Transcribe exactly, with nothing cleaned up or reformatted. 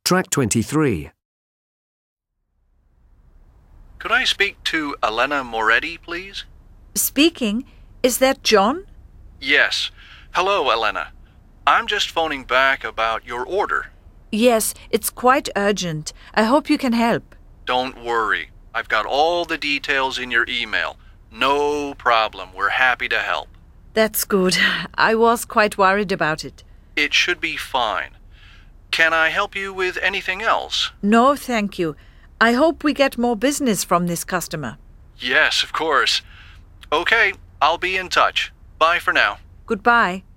Track twenty-three. Could I speak to Elena Moretti, please? Speaking. Is that John? Yes. Hello, Elena. I'm just phoning back about your order. Yes, it's quite urgent. I hope you can help. Don't worry. I've got all the details in your email. No problem. We're happy to help. That's good. I was quite worried about it. It should be fine. Can I help you with anything else? No, thank you. I hope we get more business from this customer. Yes, of course. Okay, I'll be in touch. Bye for now. Goodbye.